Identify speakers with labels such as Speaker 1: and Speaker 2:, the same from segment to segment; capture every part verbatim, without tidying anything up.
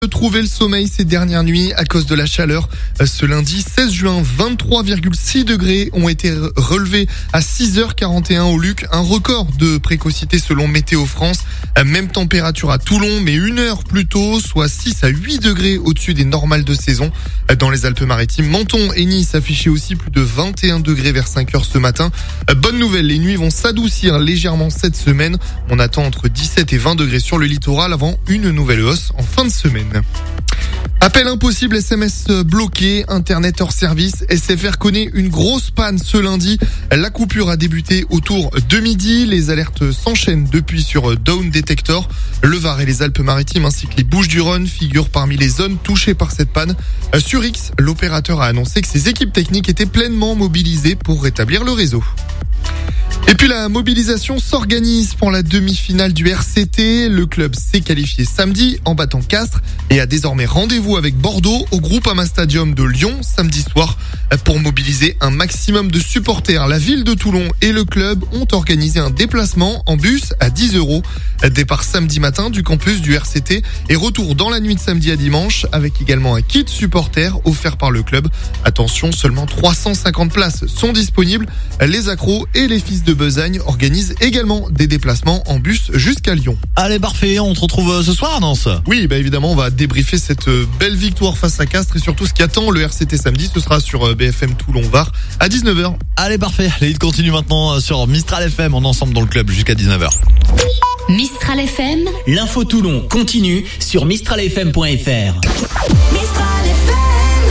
Speaker 1: Trouver le sommeil ces dernières nuits à cause de la chaleur. Ce lundi seize juin, vingt-trois virgule six degrés ont été relevés à six heures quarante et un au Luc, un record de précocité selon Météo France. Même température à Toulon, mais une heure plus tôt, soit six à huit degrés au-dessus des normales de saison. Dans les Alpes-Maritimes, Menton et Nice affichaient aussi plus de vingt et un degrés vers cinq heures ce matin. Bonne nouvelle, les nuits vont s'adoucir légèrement cette semaine. On attend entre dix-sept et vingt degrés sur le littoral avant une nouvelle hausse en fin de semaine. Appel impossible, S M S bloqué, Internet hors service. S F R connaît une grosse panne ce lundi. La coupure a débuté autour de midi. Les alertes s'enchaînent depuis sur Down Detector. Le Var et les Alpes-Maritimes ainsi que les Bouches-du-Rhône figurent parmi les zones touchées par cette panne. Sur X, l'opérateur a annoncé que ses équipes techniques étaient pleinement mobilisées pour rétablir le réseau. Et puis la mobilisation s'organise pour la demi-finale du R C T. Le club s'est qualifié samedi en battant Castres et a désormais rendez-vous avec Bordeaux au Groupama Stadium de Lyon samedi soir pour mobiliser un maximum de supporters. La ville de Toulon et le club ont organisé un déplacement en bus à dix euros. Départ samedi matin du campus du R C T et retour dans la nuit de samedi à dimanche avec également un kit supporter offert par le club. Attention, seulement trois cent cinquante places sont disponibles. Les accros et les fils de Besagne organisent également des déplacements en bus jusqu'à Lyon.
Speaker 2: Allez, parfait, on te retrouve ce soir, Nance.
Speaker 1: Oui, bah évidemment, on va débriefer cette belle victoire face à Castres et surtout ce qui attend le R C T samedi. Ce sera sur B F M Toulon-Var à dix-neuf heures.
Speaker 2: Allez, parfait, les hits continuent maintenant sur Mistral F M. On est ensemble dans le club jusqu'à dix-neuf heures.
Speaker 3: Mistral F M,
Speaker 4: l'info Toulon continue sur mistral f m point f r.
Speaker 3: Mistral F M.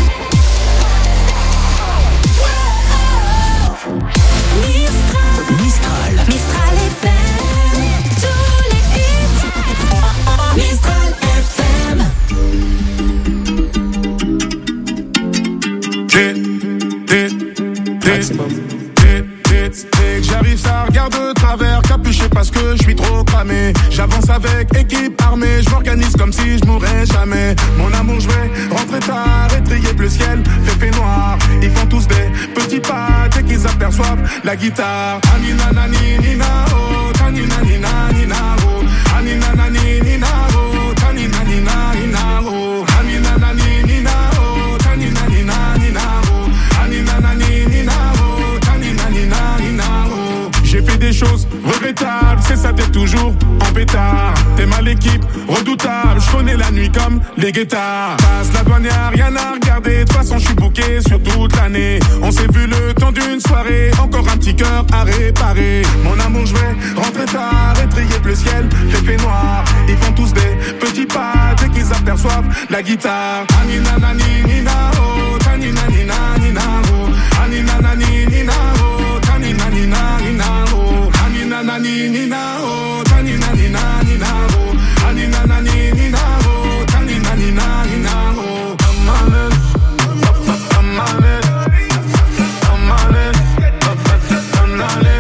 Speaker 4: Mistral.
Speaker 3: Mistral F M, tous les hits. Mistral F M.
Speaker 5: J'arrive, ça regarde de travers, capuché parce que je suis trop cramé. J'avance avec équipe armée, je m'organise comme si je mourrais jamais. Mon amour, je vais rentrer tard, étrier le ciel, fait fait noir. Ils font tous des petits pas dès qu'ils aperçoivent la guitare. Anina nani nina oh, tanina nina nina oh, anina nani nina oh, tanina nina nina oh, anina nani nina oh, tanina nina nina oh, anina nani nina oh, tanina nina nina oh. J'ai fait des choses regrettables, c'est ça, t'es toujours en pétard. T'es mal équipe, redoutable, je connais la nuit comme les guettards. Passe la douane, y'a rien à regarder, de toute façon je suis booké sur toute l'année. On s'est vu le temps d'une soirée, encore un petit cœur à réparer. Mon amour, je vais rentrer tard, étrier le ciel, fait fait noir. Ils font tous des petits pas dès qu'ils aperçoivent la guitare. Anina nani nina oh, tanina nina nina oh, anina nani nina oh, tanina nina nina oh, anina nani nina oh, tanina nina nina oh, anina nani nina oh, tanina nina nina oh. Amale, amale, amale, amale,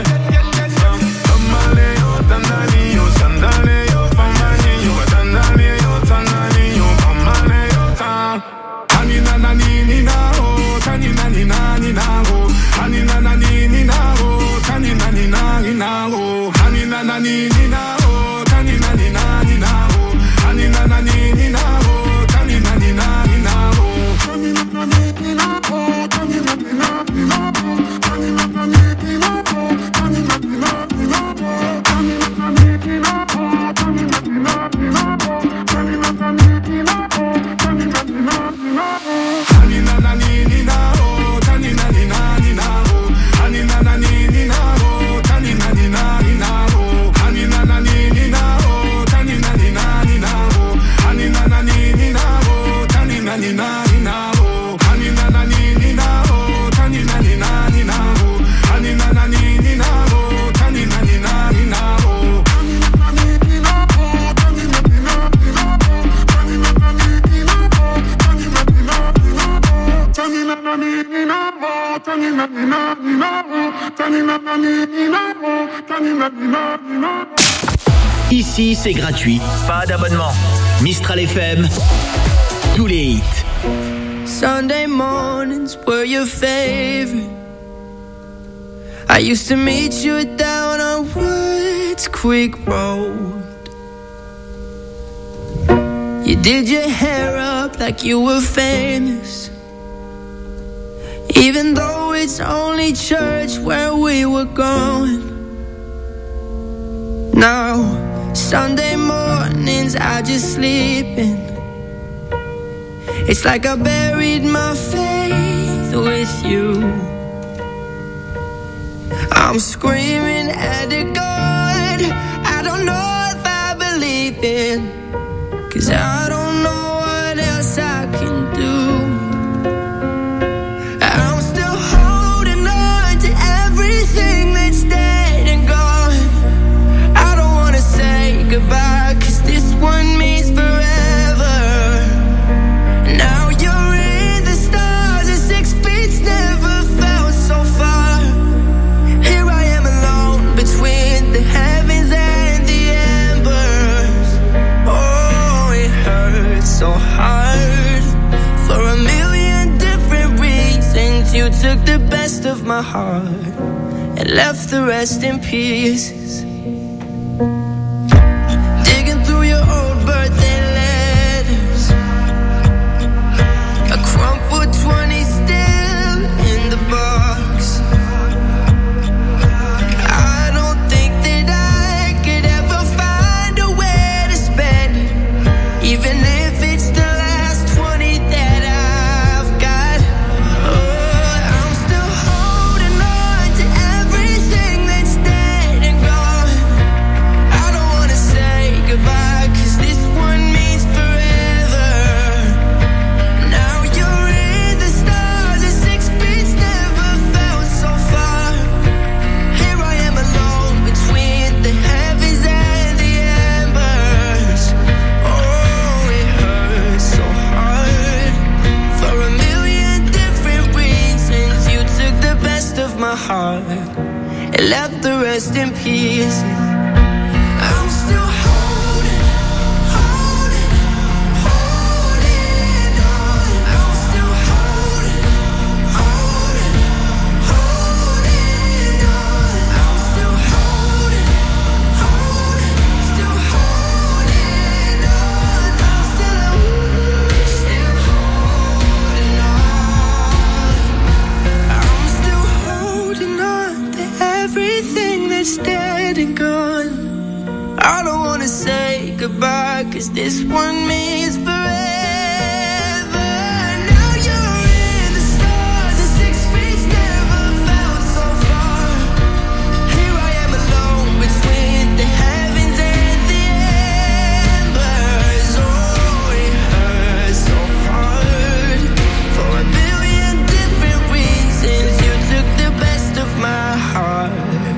Speaker 5: amale, yo tanali, yo sandale, yo famani, yo tanali, yo tanali, yo amale, yo tan. Anina nani nina oh, tanina nina nina oh, anina nani nina oh, tanina nina nina oh, anina nani nina oh, tanina nina nina oh, anina nani nina oh, tanina nina nina oh, tanina nani nina oh, tanina nina nina oh, tanina nani nina oh, tanina nina nina oh, tanina nani nina oh, tanina nina nina oh, tanina nani nina oh, tanina nina nina oh, anina nani nina oh, tanina nina nina oh, anina nani nina oh, tanina nina nina oh, anina nani nina oh, tanina nina nina oh, anina nani nina oh, tanina nina nina oh, anina nani nina oh, tanina nina nina oh, anina nani nina oh, tanina nina nina oh, anina nani nina oh, tanina nina nina oh, tanina nani nina oh, tanina nina nina oh, tanina nani nina oh, tanina nina nina oh, tanina nani nina oh, tanina nina nina oh.
Speaker 4: Ici, c'est gratuit, pas d'abonnement. Mistral F M, tous les hits.
Speaker 6: Sunday mornings were your favorite. I used to meet you down on Woods Creek Road. You did your hair up like you were famous, even though it's only church where we were going. Now, Sunday mornings I just sleep in. It's like I buried my faith with you. I'm screaming at the God I don't know if I believe in, 'cause I don't know what else I can do. I'm still holding on to everything that's dead and gone. I don't wanna say goodbye, 'cause this one means forever. Now you're in the stars and six feet's never felt so far. Here I am alone between the heavens and the embers. Oh, it hurts so hard for a million different reasons. You took the best of my heart and left the rest in pieces. Digging through your old birthday letters, a crumpled twenty still in the box. I don't think that I could ever find a way to spend it, even if it's the last twenty that I've got. Oh, I'm still holding on to everything that's dead and gone. I don't wanna say goodbye, 'cause this one means forever. Now you're in the stars and six feet's never felt so far. Here I am alone between the heavens and the embers. Oh, it hurts so hard for a million different reasons. You took the best of my heart and left the rest in pieces. I'm still holding, holding, holding on. I'm still holding, holding, holding on. I'm still holding, holding, still holding on. I'm still, still holding on. I'm still holding on to everything that's dead and gone. I don't wanna say goodbye, 'cause this one means forever. Now you're in the stars and six feet's never felt so far. Here I am alone between the heavens and the embers. Oh, it hurts so hard for a billion different reasons. You took the best of my heart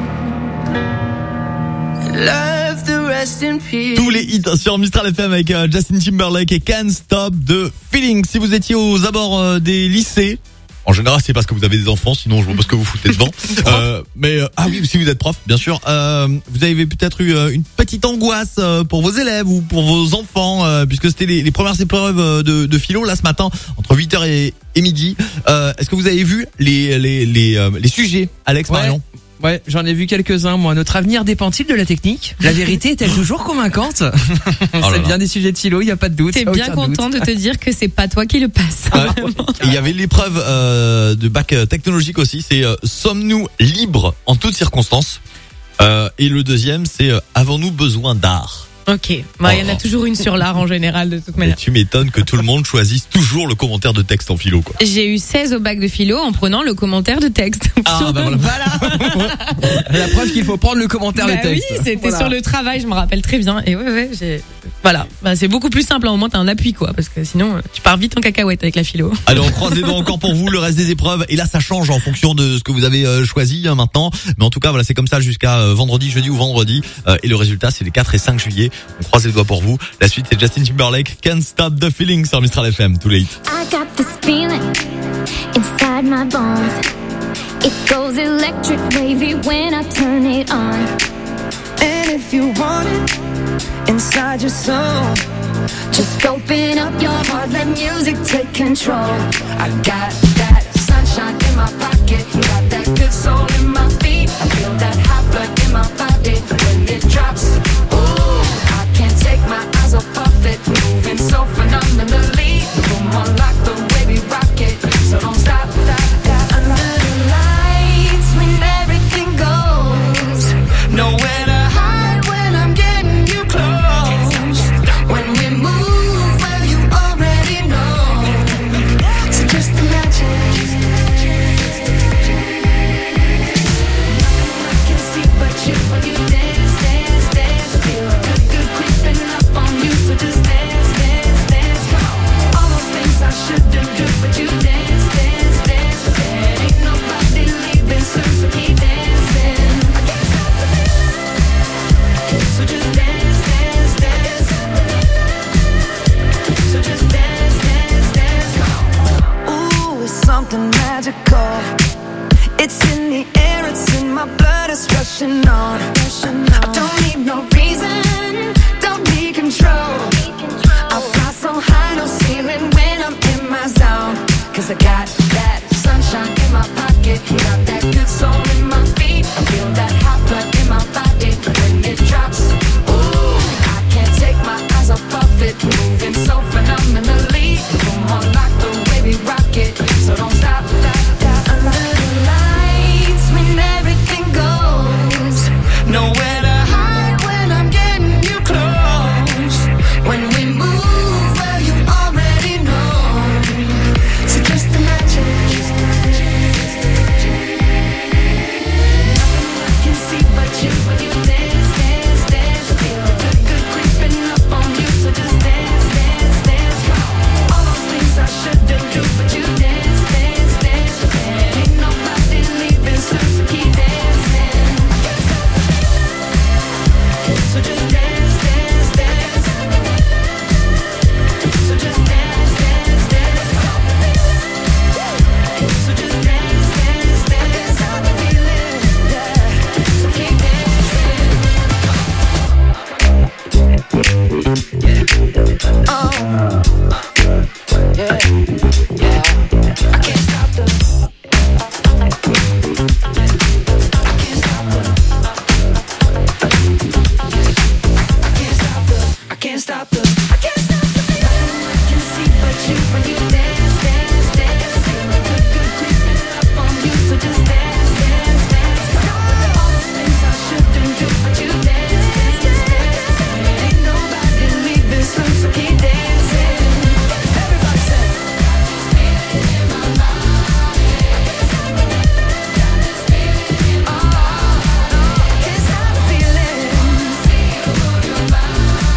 Speaker 6: and left the rest in peace.
Speaker 2: Tous les hits sur Mistral F M avec euh, Justin Timberlake et Can't Stop the Feeling. Si vous étiez aux abords euh, des lycées, en général c'est parce que vous avez des enfants, sinon je vois pas ce que vous foutez devant. euh, mais euh, ah oui, si vous êtes prof, bien sûr, euh, vous avez peut-être eu euh, une petite angoisse euh, pour vos élèves ou pour vos enfants, euh, puisque c'était les, les premières épreuves euh, de, de philo là ce matin entre huit heures et, et midi. Euh, est-ce que vous avez vu les les les, euh, les sujets, Alex,
Speaker 7: Ouais.
Speaker 2: Marion?
Speaker 7: Ouais, j'en ai vu quelques-uns, moi. Notre avenir dépend-il de la technique? La vérité est-elle toujours convaincante?
Speaker 2: là
Speaker 7: C'est
Speaker 2: là.
Speaker 7: bien des sujets de philo, il y a pas de doute.
Speaker 8: T'es bien content de te dire que c'est pas toi qui le passe.
Speaker 2: Ouais. Et il y avait l'épreuve euh, de bac euh, technologique aussi, c'est euh, sommes-nous libres en toutes circonstances, euh, et le deuxième c'est euh, avons-nous besoin d'art?
Speaker 8: Ok, bah il y en a
Speaker 2: Oh.
Speaker 8: toujours une sur l'art en général de toute
Speaker 2: Mais
Speaker 8: manière.
Speaker 2: tu m'étonnes que tout le monde choisisse toujours le commentaire de texte en philo, quoi.
Speaker 8: J'ai eu seize au bac de philo en prenant le commentaire de texte.
Speaker 2: Ah, bah voilà.
Speaker 7: La preuve qu'il faut prendre le commentaire
Speaker 8: Bah
Speaker 7: de texte.
Speaker 8: oui, c'était
Speaker 7: Voilà.
Speaker 8: sur le travail, je me rappelle très bien. Et ouais, ouais, j'ai. Voilà, bah, c'est beaucoup plus simple. Au moins, t'as un appui, quoi, parce que sinon, tu pars vite en cacahuète avec la philo.
Speaker 2: Allez, on croise les doigts encore pour vous, le reste des épreuves. Et là, ça change en fonction de ce que vous avez euh, choisi hein, maintenant. Mais en tout cas, voilà, c'est comme ça jusqu'à euh, vendredi, jeudi ou vendredi. Euh, et le résultat, c'est les quatre et cinq juillet. On croise les doigts pour vous. La suite, c'est Justin Timberlake, Can't Stop the Feeling sur Mistral F M. Tous les hits.
Speaker 3: I got this feeling inside my bones. It goes electric wavy when I turn it on.
Speaker 6: And if you want it inside your soul,
Speaker 3: Just open up your heart, let music take control. I got that sunshine in my pocket, got that good soul in my feet. I feel that hot blood in my body when it drops. Ooh, I can't take my eyes off of it, moving so magical. It's in the air, it's in my blood, it's rushing on. I don't need no reason, don't need control. I fly so high, no ceiling when I'm in my zone. Cause I got that sunshine in my pocket, got that good soul in my feet. I feel that hot blood in my body when it drops. Ooh, I can't take my eyes off of it, moving so phenomenally. Come on, like the way we rock it, so don't stop. Under the lights when everything goes, nowhere to hide when I'm getting you close. When we move, well you already know. So just imagine. Nothing I can see but you when you dance, dance, dance. Feel the good creeping up on you, so just dance, dance, dance. All those things I shouldn't do, but you dance, dance, dance. There ain't nobody leaving, so keep dancing. So just dance, dance, dance. So just dance, dance, dance. So just dance, dance, dance. Stop the feeling, yeah. So keep dancing. Oh, yeah, yeah. I can't stop the. I can't stop the. I can't stop the. I can't stop the feeling. I can see but you when you dance, dance, dance. Feel the good, good creeping up on you, so just dance, dance, dance. All those things I shouldn't do, but you dance, dance, dance. Ain't nobody leaving soon, so keep dancing. Everybody say. Got this feeling in my body. Got this feeling in my body. Can't stop the feeling. Feel your body.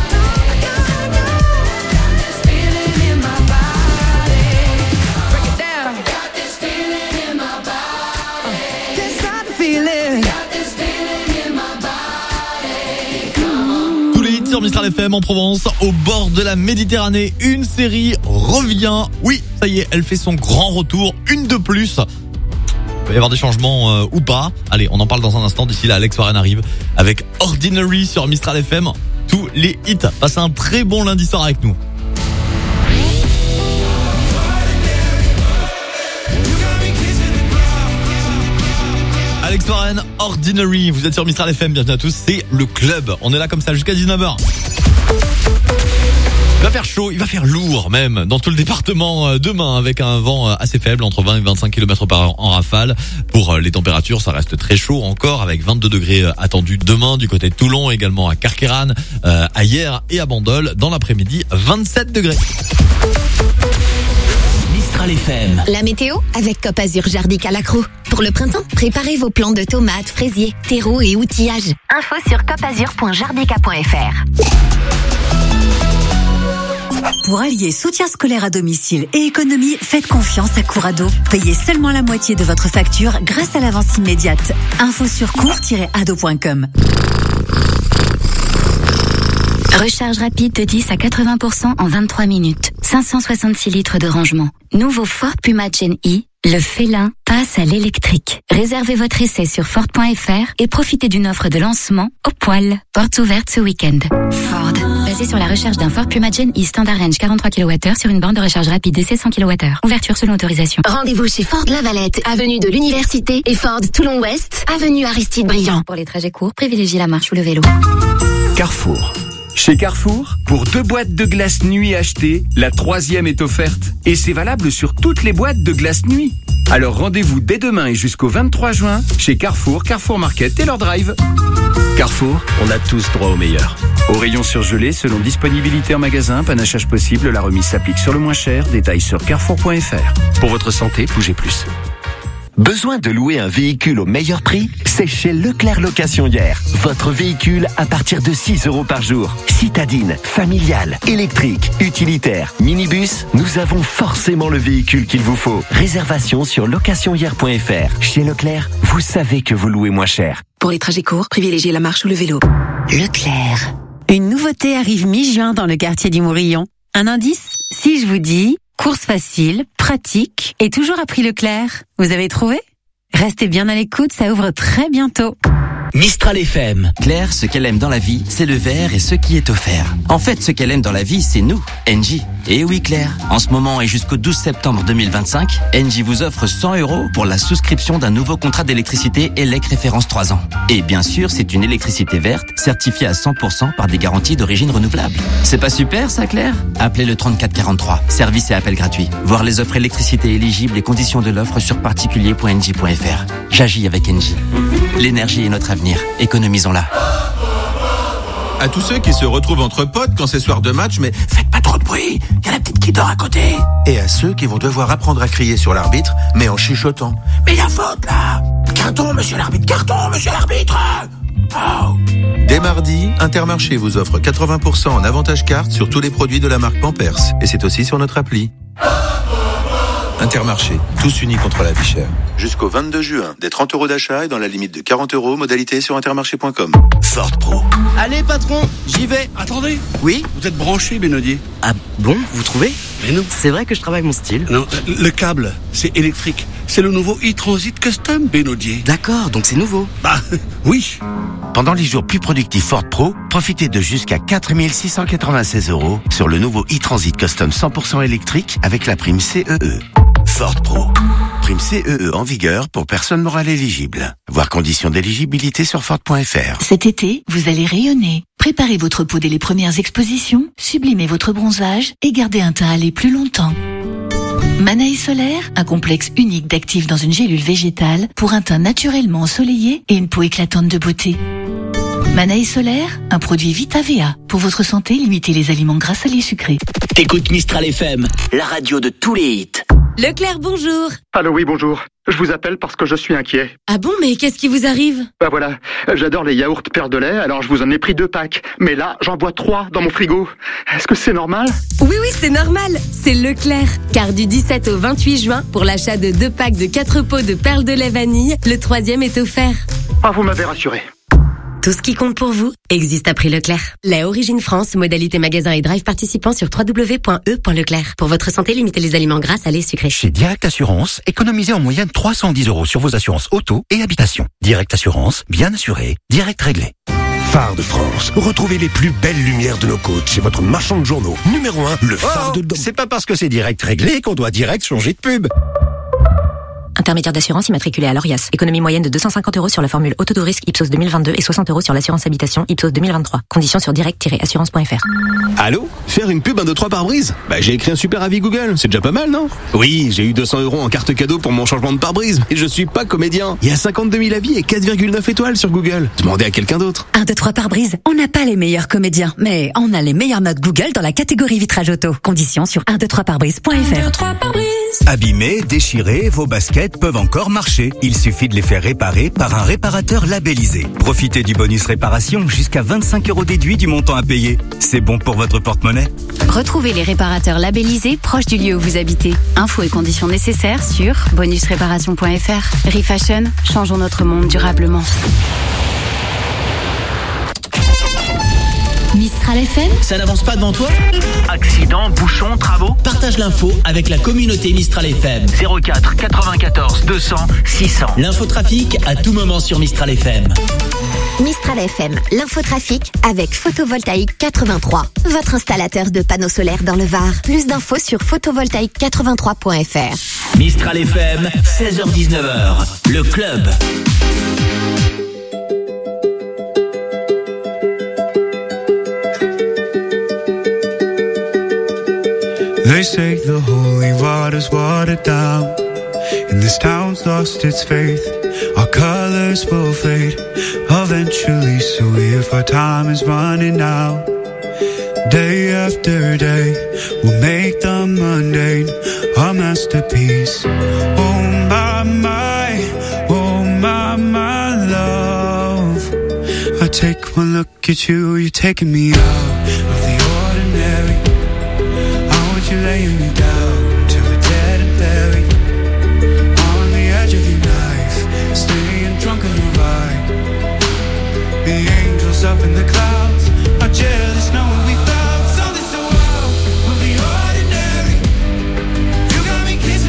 Speaker 2: Tous les hits sur Mistral F M en Provence, au bord de la Méditerranée. Une série revient. Oui, ça y est, elle fait son grand retour. Une de plus. Il va y avoir des changements euh, ou pas. Allez, on en parle dans un instant. D'ici là, Alex Warren arrive avec Ordinary sur Mistral F M. Tous les hits. Passez un très bon lundi soir avec nous. Alex Warren, Ordinary. Vous êtes sur Mistral F M. Bienvenue à tous. C'est le club. On est là comme ça jusqu'à dix-neuf heures. Il va faire chaud, il va faire lourd même dans tout le département demain avec un vent assez faible entre vingt et vingt-cinq kilomètres par heure en rafale. Pour les températures, ça reste très chaud encore avec vingt-deux degrés attendus demain du côté de Toulon, également à Carqueiranne, euh, à Hyères et à Bandol. Dans l'après-midi, vingt-sept degrés.
Speaker 4: Mistral F M.
Speaker 9: La météo avec Cop Azur Jardic à l'accro. Pour le printemps, préparez vos plants de tomates, fraisiers, terreaux et outillages. Info sur copazur point jardica point f r.
Speaker 10: Pour allier soutien scolaire à domicile et économie, faites confiance à Courado. Payez seulement la moitié de votre facture grâce à l'avance immédiate. Info sur cour tiret ado point com.
Speaker 9: Recharge rapide de dix à quatre-vingts pour cent en vingt-trois minutes. cinq cent soixante-six litres de rangement. Nouveau Ford Puma Gen E, le félin passe à l'électrique. Réservez votre essai sur Ford point f r et profitez d'une offre de lancement au poil. Portes ouvertes ce week-end. Ford, basé sur la recherche d'un Ford Puma Gen E Standard Range quarante-trois kilowattheures sur une borne de recharge rapide D C cent kilowattheures. Ouverture selon autorisation. Rendez-vous chez Ford Lavalette, avenue de l'Université et Ford Toulon-Ouest, avenue Aristide Briand. Pour les trajets courts, privilégiez la marche ou le vélo.
Speaker 11: Carrefour. Chez Carrefour, pour deux boîtes de glace nuit achetées, la troisième est offerte. Et c'est valable sur toutes les boîtes de glace nuit. Alors rendez-vous dès demain et jusqu'au vingt-trois juin chez Carrefour, Carrefour Market et leur drive. Carrefour, on a tous droit au meilleur. Au rayon surgelé, selon disponibilité en magasin, panachage possible, la remise s'applique sur le moins cher. Détails sur carrefour point f r. Pour votre santé, bougez plus.
Speaker 12: Besoin de louer un véhicule au meilleur prix? C'est chez Leclerc Location Hier. Votre véhicule à partir de six euros par jour. Citadine, familial, électrique, utilitaire, minibus, nous avons forcément le véhicule qu'il vous faut. Réservation sur location hier point f r. Chez Leclerc, vous savez que vous louez moins cher.
Speaker 10: Pour les trajets courts, privilégiez la marche ou le vélo.
Speaker 9: Leclerc.
Speaker 10: Une nouveauté arrive mi-juin dans le quartier du Mourillon. Un indice? Si je vous dis course facile, pratique et toujours à prix Leclerc. Vous avez trouvé ? Restez bien à l'écoute, ça ouvre très bientôt.
Speaker 13: Mistral F M. Claire, ce qu'elle aime dans la vie, c'est le verre et ce qui est offert. En fait, ce qu'elle aime dans la vie, c'est nous, Engie. Et oui, Claire, en ce moment et jusqu'au douze septembre deux mille vingt-cinq, Engie vous offre cent euros pour la souscription d'un nouveau contrat d'électricité E L E C référence trois ans. Et bien sûr, c'est une électricité verte, certifiée à cent pour cent par des garanties d'origine renouvelable. C'est pas super, ça, Claire ? Appelez le trente-quatre quarante-trois. Service et appel gratuit. Voir les offres électricité éligibles et conditions de l'offre sur particulier point engie point f r. J'agis avec Engie. L'énergie est notre avenir. Économisons-la.
Speaker 14: À tous ceux qui se retrouvent entre potes quand c'est soir de match, mais faites pas trop de bruit, il y a la petite qui dort à côté. Et à ceux qui vont devoir apprendre à crier sur l'arbitre, mais en chuchotant. Mais il y a faute là. Carton, monsieur l'arbitre, carton, monsieur l'arbitre. Oh. Dès mardi, Intermarché vous offre quatre-vingts pour cent en avantage carte sur tous les produits de la marque Pampers. Et c'est aussi sur notre appli. Intermarché, tous unis contre la vie chère. Jusqu'au vingt-deux juin, des trente euros d'achat et dans la limite de quarante euros, modalité sur intermarché point com.
Speaker 15: Ford Pro. Allez patron, j'y vais. Attendez. Oui ? Vous êtes branché, Benodier. Ah bon, vous trouvez ? Mais non. C'est vrai que je travaille mon style. Non, le câble, c'est électrique. C'est le nouveau e-Transit Custom, Benodier. D'accord, donc c'est nouveau. Bah, oui.
Speaker 16: Pendant les jours plus productifs Ford Pro, profitez de jusqu'à quatre mille six cent quatre-vingt-seize euros sur le nouveau e-Transit Custom cent pour cent électrique avec la prime C E E. Ford Pro. Prime C E E en vigueur pour personnes morales éligibles. Voir conditions d'éligibilité sur Ford point f r.
Speaker 10: Cet été, vous allez rayonner. Préparez votre peau dès les premières expositions, sublimez votre bronzage et gardez un teint allé plus longtemps. Manaï Solaire, un complexe unique d'actifs dans une gélule végétale pour un teint naturellement ensoleillé et une peau éclatante de beauté. Manaï Solaire, un produit Vita V A. Pour votre santé, limitez les aliments gras, salés, sucrés.
Speaker 13: T'écoutes Mistral F M, la radio de tous les hits.
Speaker 8: Leclerc, bonjour.
Speaker 17: Allô, oui, bonjour. Je vous appelle parce que je suis inquiet.
Speaker 8: Ah bon, mais qu'est-ce qui vous arrive ?
Speaker 17: Bah voilà, j'adore les yaourts Père de lait, alors je vous en ai pris deux packs. Mais là, j'en bois trois dans mon frigo. Est-ce que c'est normal ?
Speaker 18: Oui, oui, c'est normal. C'est Leclerc. Car du dix-sept au vingt-huit juin, pour l'achat de deux packs de quatre pots de perles de lait vanille, le troisième est offert.
Speaker 17: Ah, vous m'avez rassuré.
Speaker 18: Tout ce qui compte pour vous existe à prix Leclerc. Lait Origine France, modalité magasin et drive participant sur w w w point e point leclerc. Pour votre santé, limitez les aliments gras, salés, sucrés.
Speaker 19: Chez Direct Assurance, économisez en moyenne trois cent dix euros sur vos assurances auto et habitation. Direct Assurance, bien assuré, direct réglé.
Speaker 20: Phare de France. Retrouvez les plus belles lumières de nos côtes chez votre marchand de journaux. Numéro un, le phare
Speaker 19: oh,
Speaker 20: de Dom.
Speaker 19: C'est pas parce que c'est direct réglé qu'on doit direct changer de pub.
Speaker 21: Intermédiaire d'assurance immatriculé à l'Orias. Économie moyenne de deux cent cinquante euros sur la formule auto de risque Ipsos deux mille vingt-deux et soixante euros sur l'assurance habitation Ipsos deux mille vingt-trois. Conditions sur direct tiret assurance point f r.
Speaker 22: Allô ? Faire une pub un deux trois pare-brise ? Bah j'ai écrit un super avis Google, c'est déjà pas mal, non ? Oui, j'ai eu deux cents euros en carte cadeau pour mon changement de pare-brise, et je suis pas comédien. Il y a cinquante-deux mille avis et quatre virgule neuf étoiles sur Google. Demandez à quelqu'un d'autre.
Speaker 10: un, deux, trois pare-brise. On n'a pas les meilleurs comédiens, mais on a les meilleures notes Google dans la catégorie vitrage auto. Conditions sur un, deux, trois pare-brise point f r.
Speaker 18: un, deux, trois pare-brise.
Speaker 23: Abîmés, déchirés, vos baskets peuvent encore marcher. Il suffit de les faire réparer par un réparateur labellisé. Profitez du bonus réparation jusqu'à vingt-cinq euros déduits du montant à payer. C'est bon pour votre porte-monnaie.
Speaker 9: Retrouvez les réparateurs labellisés proches du lieu où vous habitez. Infos et conditions nécessaires sur bonus réparation point f r. Refashion, changeons notre monde durablement. Mistral F M.
Speaker 4: Ça n'avance pas devant toi ? Accident, bouchon, travaux ? Partage l'info avec la communauté Mistral F M. zéro quatre quatre-vingt-quatorze deux cents six cents. L'infotrafic à tout moment sur Mistral F M.
Speaker 24: Mistral F M, l'infotrafic avec Photovoltaïque quatre-vingt-trois. Votre installateur de panneaux solaires dans le Var. Plus d'infos sur photovoltaïque quatre-vingt-trois point f r.
Speaker 4: Mistral F M, seize heures dix-neuf heures. Le club.
Speaker 25: They say the holy water's watered down, and this town's lost its faith. Our colors will fade eventually, so if our time is running out, day after day, we'll make the mundane a masterpiece. Oh my, my, oh my, my love. I take one look at you, you're taking me out of the ordinary. You're laying me down till we're dead and buried on the edge of your knife, staying drunk on the ride. The angels up in the clouds are jealous knowing we found something so wild of the ordinary. You got me kissing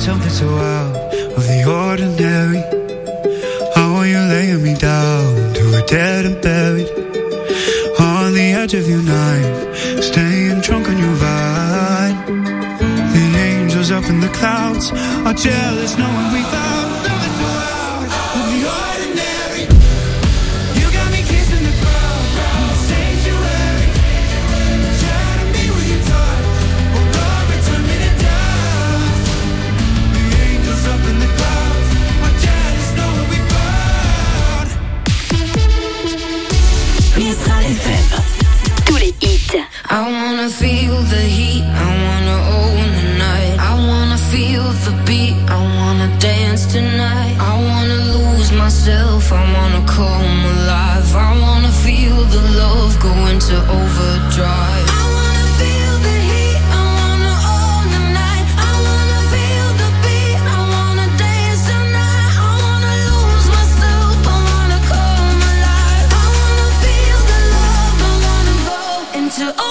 Speaker 25: something so out of the ordinary. I want you laying me down to a dead and buried. On the edge of your night, staying drunk on your vine. The angels up in the clouds are jealous knowing we found something so out of the ordinary. You got me kissing the ground in the sanctuary. Try to be with your touch, oh Lord, return me to dust. The angels up in the clouds are jealous knowing we found.
Speaker 1: Mistral F M. Tous les hits.
Speaker 3: I wanna feel the heat, I wanna own the night. I wanna feel the beat, I wanna dance tonight. I wanna lose myself, I wanna come alive. I wanna feel the love go into overdrive. I wanna feel the heat, I wanna own the night. I wanna feel the beat, I wanna dance tonight. I wanna lose myself, I wanna come alive. I wanna feel the love, I wanna go into overdrive.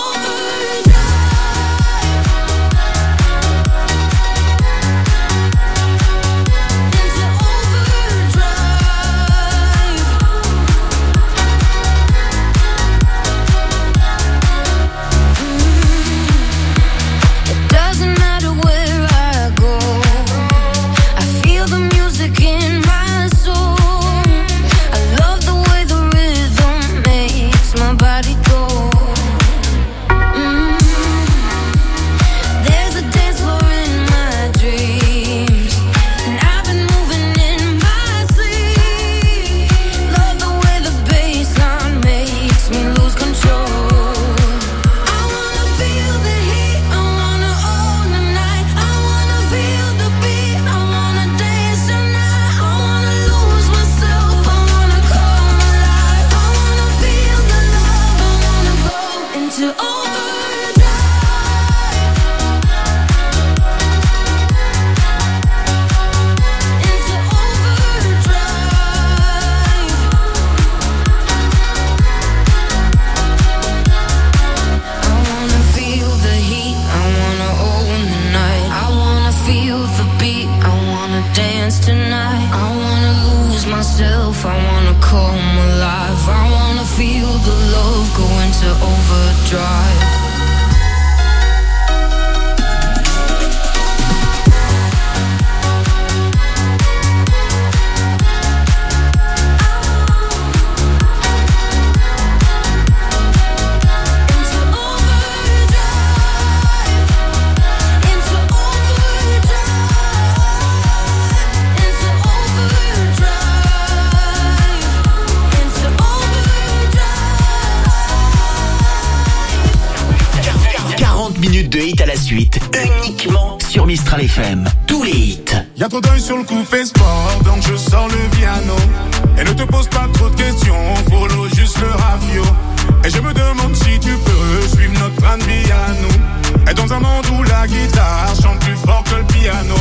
Speaker 4: F M, tous les hits.
Speaker 5: Y'a trop d'œil sur le coupé sport, donc je sors le piano. Et ne te pose pas trop de questions, follow juste le ravio. Et je me demande si tu peux suivre notre train de vie à nous. Et dans un monde où la guitare chante plus fort que le piano.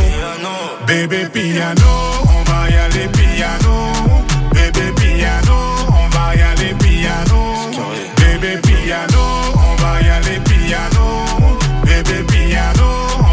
Speaker 5: Bébé piano, on va y aller piano. Bébé piano, on va y aller piano. Bébé piano, on va y aller piano. Bébé piano.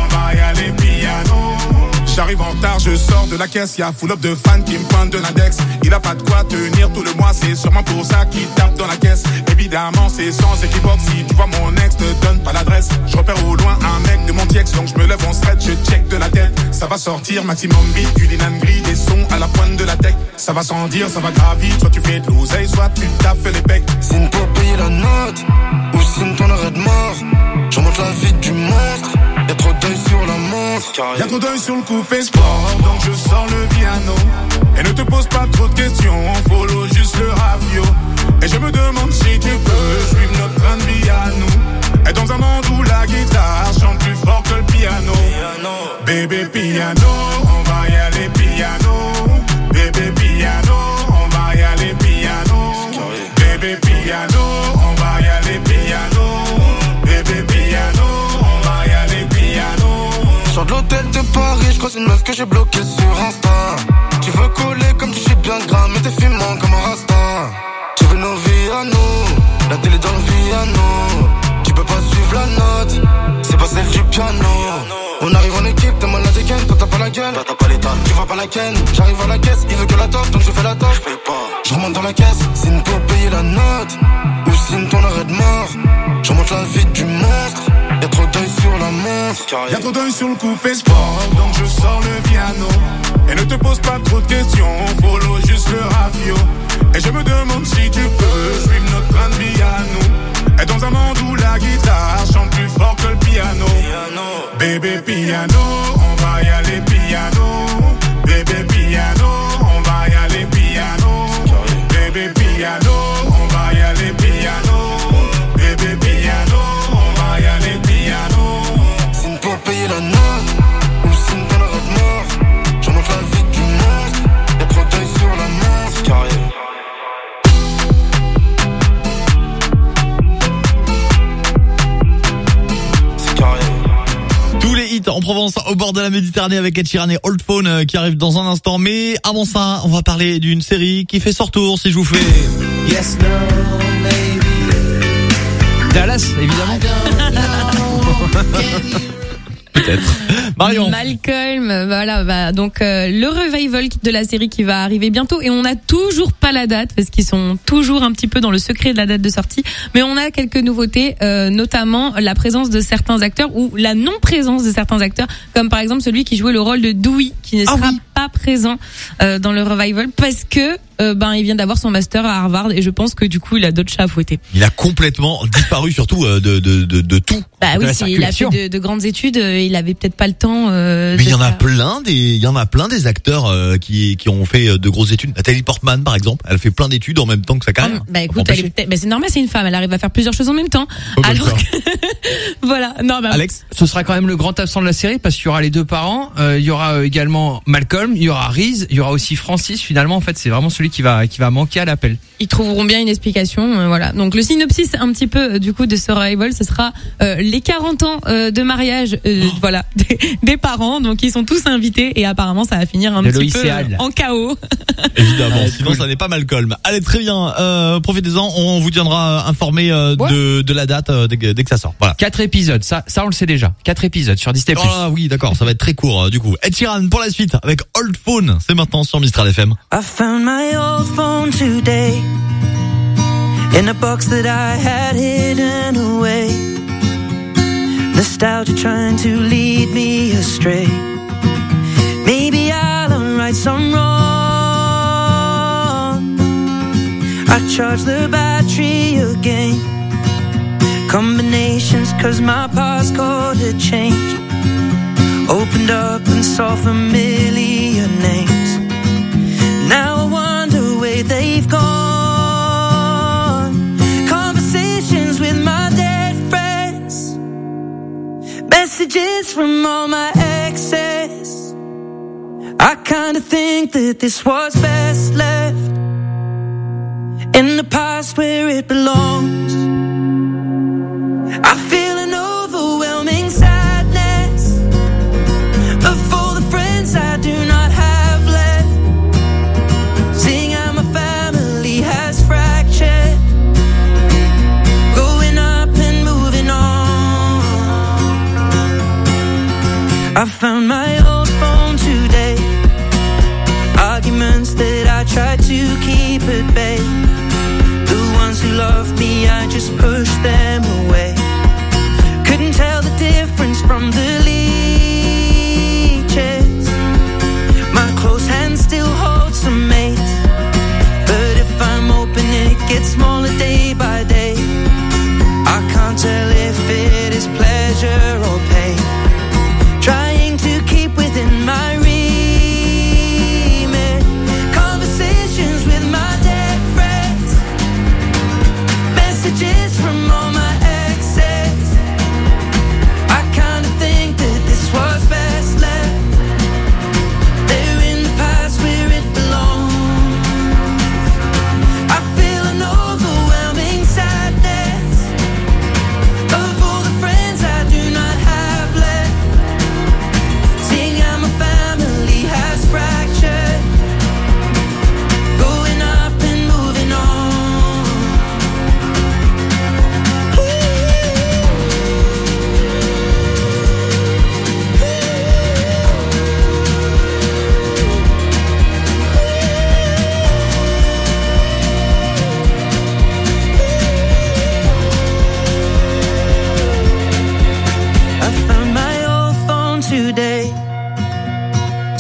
Speaker 5: J'arrive en retard, je sors de la caisse, y'a full up de fans qui me pointent de l'index. Il a pas de quoi tenir tout le mois, c'est sûrement pour ça qu'il tape dans la caisse. Évidemment, c'est sans équivoque, si tu vois mon ex, te donne pas l'adresse. Je repère au loin un mec de mon tiex, donc je me lève en stretch, je check de la tête. Ça va sortir, maximum beat, du linan gris, des sons à la pointe de la tech. Ça va sans dire, ça va gravir, soit tu fais de l'oseille, soit tu taffes les pecs.
Speaker 6: Signe pour payer la note, ou signe ton arrêt de mort. Je remonte la vie du monstre. Y'a trop d'œil sur la montre.
Speaker 5: Y'a trop d'œil sur le coupé sport, donc je sors le piano. Et ne te pose pas trop de questions, follow juste le ravio. Et je me demande si tu peux suivre notre train de vie à nous. Et dans un monde où la guitare chante plus fort que le piano. Bébé piano, on va y aller piano. Bébé piano, on va y aller piano. Bébé piano, on va y aller piano. Bébé piano.
Speaker 6: Sors de l'hôtel de Paris, je croise une meuf que j'ai bloquée sur Insta. Tu veux coller comme tu sais bien gras, mais t'es fumant comme un rasta. Tu veux nos vies à nous, la télé dans le piano. Tu peux pas suivre la note, c'est pas celle du piano. On arrive en équipe, t'es malade again, quand t'as pas la la gueule, t'as pas l'état. Tu vois pas la ken, j'arrive à la caisse, il veut que la toffe, donc je fais la toffe. Je paye pas, je remonte dans la caisse, signe pour payer la note, ou signe ton arrêt de mort. Je remonte la vie du monstre, y'a trop d'œil sur la montre.
Speaker 5: Y'a trop d'œil sur le coupé sport, donc je sors le piano. Et ne te pose pas trop de questions, follow juste le rafio. Et je me demande si tu peux suivre notre train de vie à nous. Et dans un monde où la guitare chante plus fort que le piano. Bébé piano, on va y aller piano. Bébé piano, on va y aller piano. Bébé piano, on va y aller piano. Bébé piano, on va y aller piano.
Speaker 6: Signe pour payer la note, ou signe ton arrêt de mort. Je monte la vie du monstre, y'a trop d'œil sur la montre. Carré.
Speaker 2: En Provence, au bord de la Méditerranée, avec Ed Sheeran et Old Phone euh, qui arrivent dans un instant. Mais avant ça, on va parler d'une série qui fait son retour. Si je vous fais Yes, no, maybe.
Speaker 7: Dallas, évidemment.
Speaker 2: Peut-être. Marion.
Speaker 8: Malcolm, voilà, bah, donc euh, le revival de la série qui va arriver bientôt et on n'a toujours pas la date parce qu'ils sont toujours un petit peu dans le secret de la date de sortie, mais on a quelques nouveautés, euh, notamment la présence de certains acteurs ou la non-présence de certains acteurs, comme par exemple celui qui jouait le rôle de Dewey, qui ne sera ah oui. pas présent euh, dans le revival parce que euh, ben il vient d'avoir son master à Harvard et je pense que du coup il a d'autres chats à fouetter.
Speaker 2: Il a complètement disparu surtout euh, de, de de de tout.
Speaker 8: Bah oui, il a fait de, de grandes études, euh, il avait peut-être pas le temps. Euh,
Speaker 2: Mais il y en
Speaker 8: faire...
Speaker 2: a plein des, il y en a plein des acteurs euh, qui qui ont fait de grosses études. Nathalie Portman par exemple, elle fait plein d'études en même temps que sa carrière.
Speaker 8: Bah écoute, elle est, bah, c'est normal, c'est une femme, elle arrive à faire plusieurs choses en même temps. Oh, alors que... voilà. Non, bah...
Speaker 7: Alex, ce sera quand même le grand absent de la série parce qu'il y aura les deux parents, euh, il y aura également Malcolm, il y aura Reese, il y aura aussi Francis. Finalement, en fait, c'est vraiment celui qui va qui va manquer à l'appel.
Speaker 8: Ils trouveront bien une explication, euh, voilà. Donc le synopsis un petit peu euh, du coup de ce revival, ce sera euh, les quarante ans euh, de mariage, euh, oh. voilà, des, des parents. Donc ils sont tous invités et apparemment ça va finir un
Speaker 7: de
Speaker 8: petit peu euh, en chaos.
Speaker 2: Évidemment, ouais, sinon cool. Ça n'est pas Malcolm. Allez, très bien. Euh, profitez-en, on vous tiendra informé euh, ouais. de de la date euh, dès, dès que ça sort. Voilà.
Speaker 7: Quatre épisodes, ça ça on le sait déjà. Quatre épisodes sur Disney+.
Speaker 2: Ah oui, d'accord, ça va être très court euh, du coup. Ed Sheeran pour la suite avec Old Phone, c'est maintenant sur Mistral F M.
Speaker 11: I found my old phone today in a box that I had hidden away. Nostalgia trying to lead me astray. Maybe I'll unwrite some wrong. I charge the battery again. Combinations cause my passcode had changed. Opened up and saw familiar names. Now I wonder where they've gone. Conversations with my dead friends. Messages from all my exes. I kinda think that this was best left in the past where it belongs. I feel an overwhelming sadness of all the friends I do not have left. Seeing how my family has fractured, growing up and moving on. I found my old phone today. Arguments that I tried to keep at bay. The ones who loved me, I just pushed them away. Couldn't tell the difference from the leeches. My close hand still holds some mates, but if I'm open it gets smaller day by day. I can't tell if it is pleasure or pain. Trying to keep within my remit. Conversations with my dead friends. Messages from all my exes. I kinda think that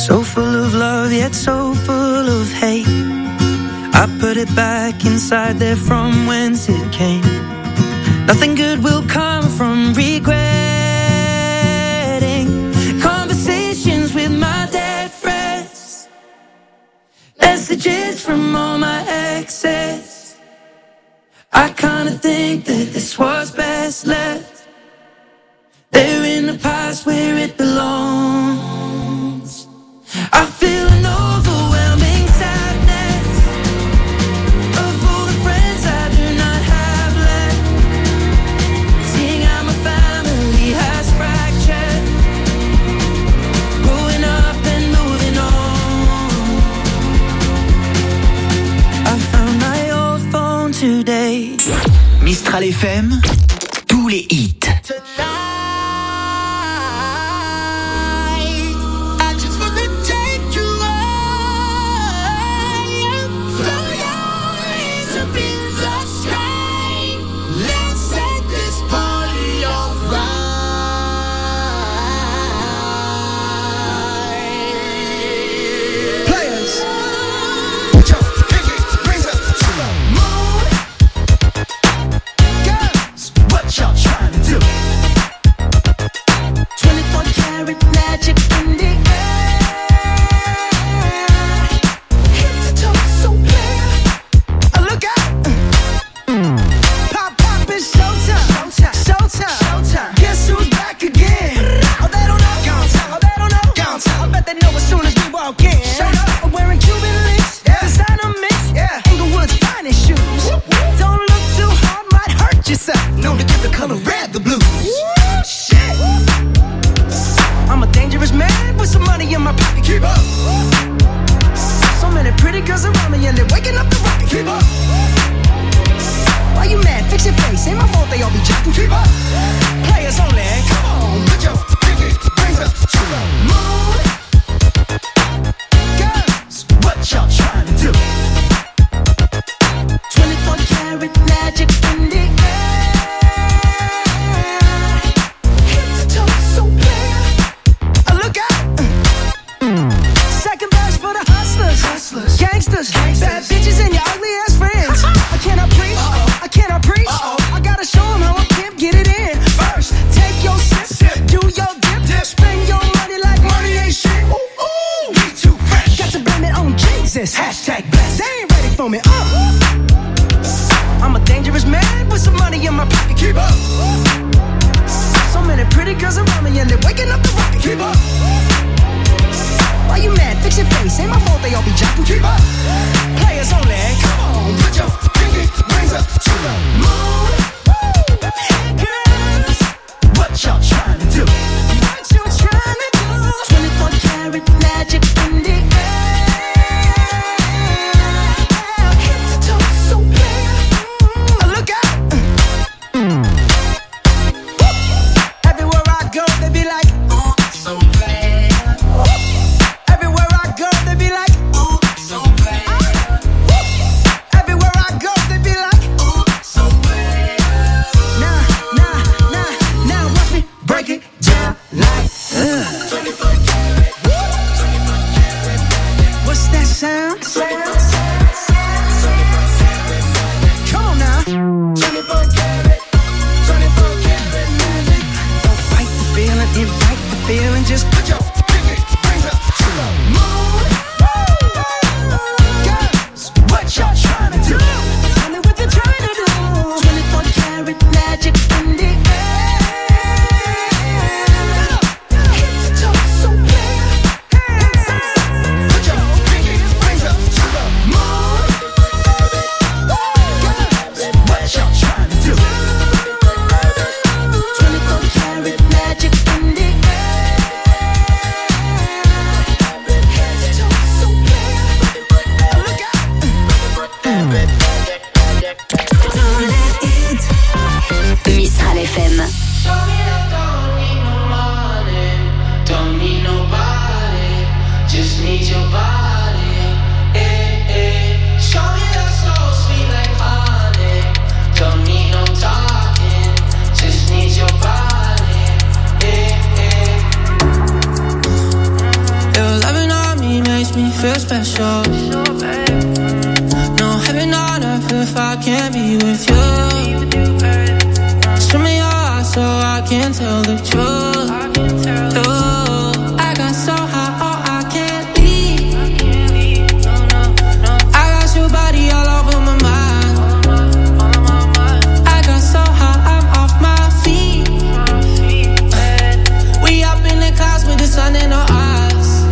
Speaker 11: So full of love, yet so full of hate. I put it back inside there from whence it came. Nothing good will come from regretting conversations with my dead friends, messages from all my exes. I kinda think that this was best left there in the past where it belongs. I feel an overwhelming sadness of all the friends I do not have left, seeing how my family has fractured, growing up and moving on. I found my old phone today.
Speaker 4: Mistral F M, tous les hits.
Speaker 11: eleven makes me feel special. No heaven on earth if I can't be with you. Show me your eyes so I can tell the truth. Ooh, I got so high, oh I can't leave. I got your body all over my mind. I got so high, I'm off my feet. We up in the clouds with the sun in our eyes.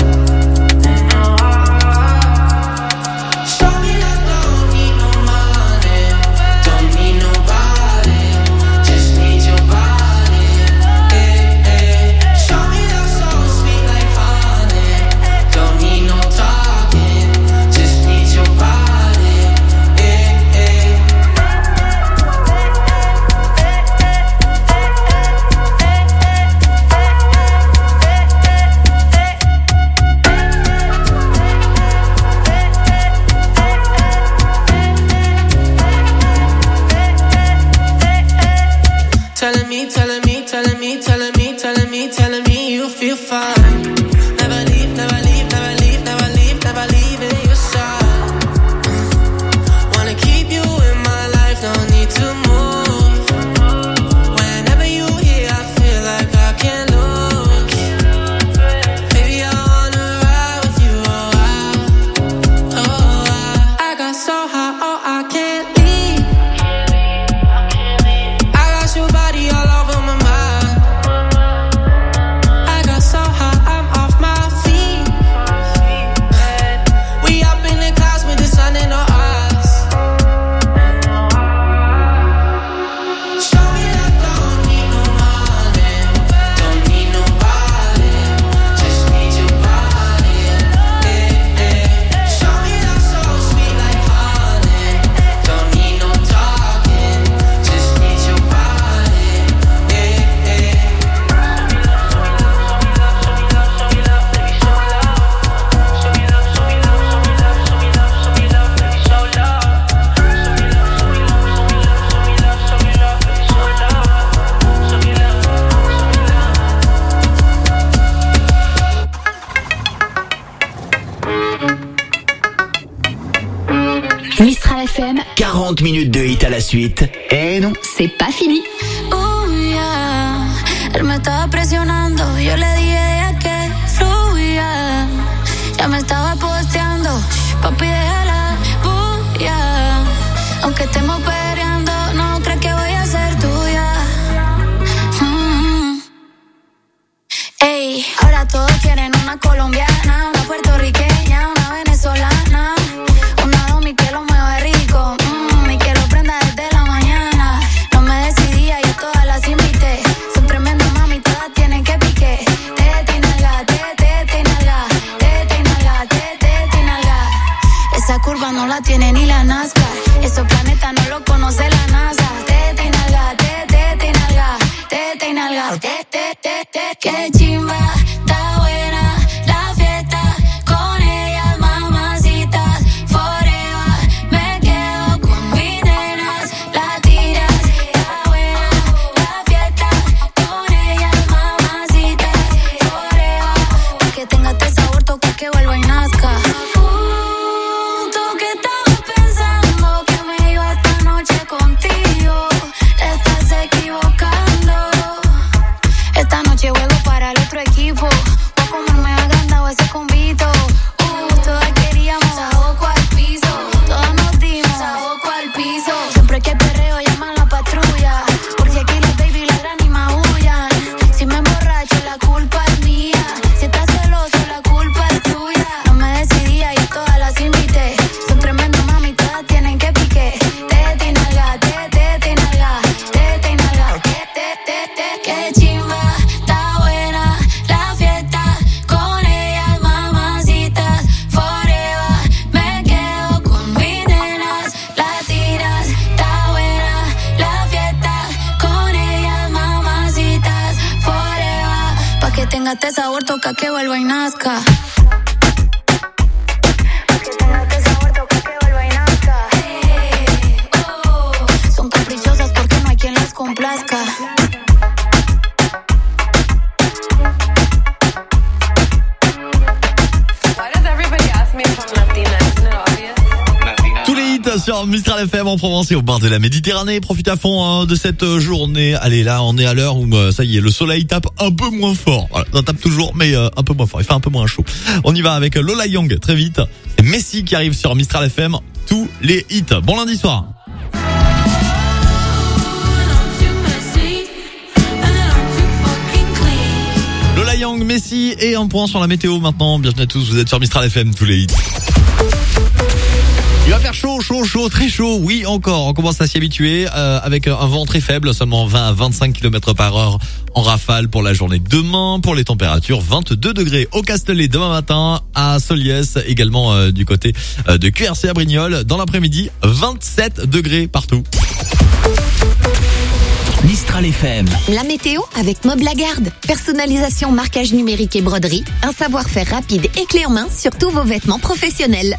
Speaker 11: Telling me, telling me, telling me, telling me, telling me, telling me you feel fine. Never leave, never leave, never leave, never leave, never leave in your side. Wanna keep you in my life, don't need to move. Whenever you here, I feel like I can't lose. Baby, I wanna ride with you, oh I, oh I. I got so high, oh I can't leave. I got your body all over my mind. I got so high, I'm off my feet. We up in the clouds with the sun in our eyes. Show me that don't need no money, don't need nobody, just need your body. Eh, eh. Show me that so sweet like honey, don't need no talking, just need your body. Eh, eh.
Speaker 1: Mistral F M,
Speaker 4: quarante minutes de hit à la suite.
Speaker 1: Eh non, c'est pas fini.
Speaker 3: Oh, yeah. Él me estaba presionando, yo le dije que fluya. Ya me estaba posteando, papi déjala, bulla. Aunque estemos peleando, no crees que voy a ser tuya. Mm. Ey, ahora todos quieren una colombiana, una puertorriqueña, una venezolana, una domi que lo mueve rico, mm, y que lo prenda desde la mañana. No me decidía, yo todas las invité. Son tremendas mami, todas tienen que pique. Tete y nalga, tete, tete y nalga, tete y nalga, tete, tete y nalga. Esa curva no la tiene ni la NASCAR. Esos planetas no lo conoce la NASA. Tete y nalga, tete, tete y nalga, tete y nalga, tete, tete, tete. Qué chimba, está buena la fiesta. Con ellas mamacitas forever. Me quedo con mis nenas, la tiras. Está buena la fiesta. Con ellas mamacitas forever. Pa' que tenga este sabor, toca que vuelva y nazca. Uh, tú que estabas pensando que me iba esta noche contigo, te estás equivocando. Esta noche juego para el otro equipo. Voy a comerme agrandado ese convito. Uh, todas queríamos saboco al piso. Todas nos dimos saboco al piso. Siempre que perreo llaman la patrulla, porque aquí los baby ladran y maullan. Si me emborracho la culpa es mía. Si estás celoso la culpa es tuya. No me decidía y todas las invité. Son tremendas mami, todas tienen que pique. Tete y nalga, tete, tete y nalga, tete y nalga, tete, tete. Qué chimba, está buena la fiesta. Con ellas mamacitas forever. Me quedo con mis nenas, la tiras. Está buena la fiesta. Con ellas mamacitas forever. Pa' que tenga este sabor, toca que vuelva y nazca. Pa' que tenga este sabor, toca que vuelva y nazca. Hey, oh. Son caprichosas porque no hay quien las complazca. Why does everybody
Speaker 2: bien sûr, Mistral F M en Provence et au bord de la Méditerranée. Profitez à fond hein, de cette journée. Allez, là, on est à l'heure où euh, ça y est, le soleil tape un peu moins fort. Voilà, ça tape toujours, mais euh, un peu moins fort. Il fait un peu moins chaud. On y va avec Lola Young très vite. C'est Messi qui arrive sur Mistral F M. Tous les hits. Bon lundi soir. Lola Young, Messi et un point sur la météo maintenant. Bienvenue à tous, vous êtes sur Mistral F M, tous les hits. Il va faire chaud, chaud, chaud, très chaud. Oui, encore. On commence à s'y habituer euh, avec un vent très faible, seulement vingt à vingt-cinq kilomètres par heure en rafale pour la journée demain. Pour les températures, vingt-deux degrés au Castellet demain matin, à Soliès, également euh, du côté euh, de Q R C à Brignoles. Dans l'après-midi, vingt-sept degrés partout.
Speaker 4: Mistral F M.
Speaker 24: La météo avec Mob Lagarde. Personnalisation, marquage numérique et broderie. Un savoir-faire rapide et clé en main sur tous vos vêtements professionnels.